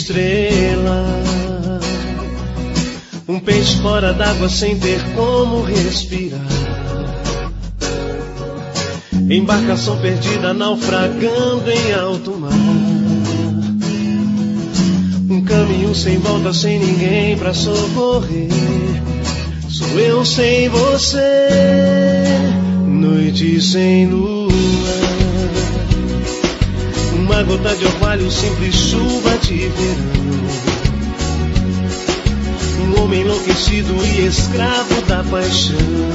estrela, um peixe fora d'água sem ter como respirar, embarcação perdida naufragando em alto mar, um caminho sem volta, sem ninguém pra socorrer. Sou eu sem você, noite sem lua, uma gota de orvalho, simples chuva de verão, um homem enlouquecido e escravo da paixão,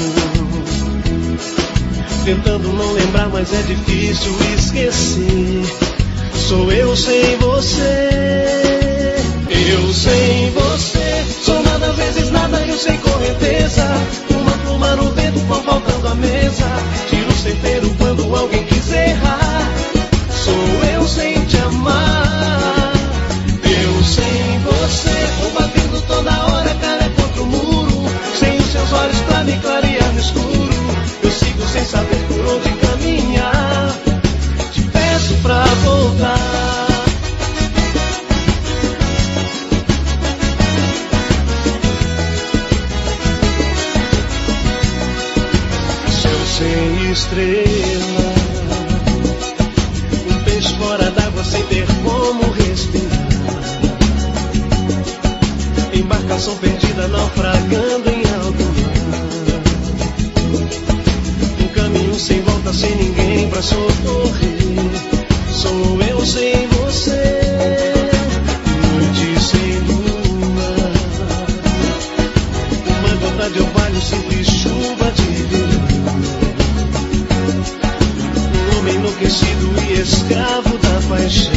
tentando não lembrar, mas é difícil esquecer. Sou eu sem você, eu sem você. Sou nada vezes nada, eu sem correnteza, uma pluma no vento, pão faltando a mesa, tiro sem tempero quando alguém quiser errar. Sou eu sem te amar, eu sem você. Vou batendo toda hora, cara contra o muro, sem os seus olhos pra me clarear no escuro. Eu sigo sem saber por onde caminhar, te peço pra voltar. Sem estrela, um peixe fora d'água sem ter como respirar, embarcação perdida naufragando em alto mar, um caminho sem volta, sem ninguém pra socorrer. Sou eu sem você, noite sem lua, uma gota de orvalho, simples chuva de verão, enlouquecido e escravo da paixão,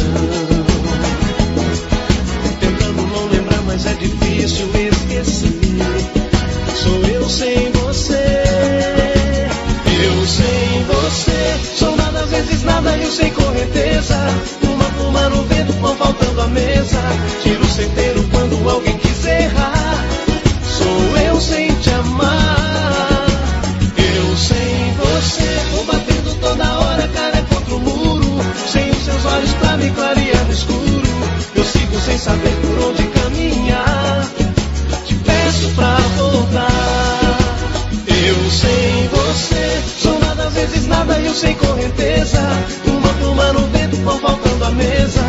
tentando não lembrar, mas é difícil esquecer. Sou eu sem você, eu sem você. Sou nada vezes nada, eu sem correnteza, uma pluma no vento, pão faltando a mesa, tiro sem tempero quando alguém quiser errar. Sou eu sem te amar, eu sem você. Vou batendo toda hora, cara contra o muro, sem os seus olhos pra me clarear no escuro. Eu sigo sem saber por onde caminhar, te peço pra voltar. Eu sem você, sou nada vezes nada, eu sem correnteza, uma pluma no vento, pão faltando a mesa,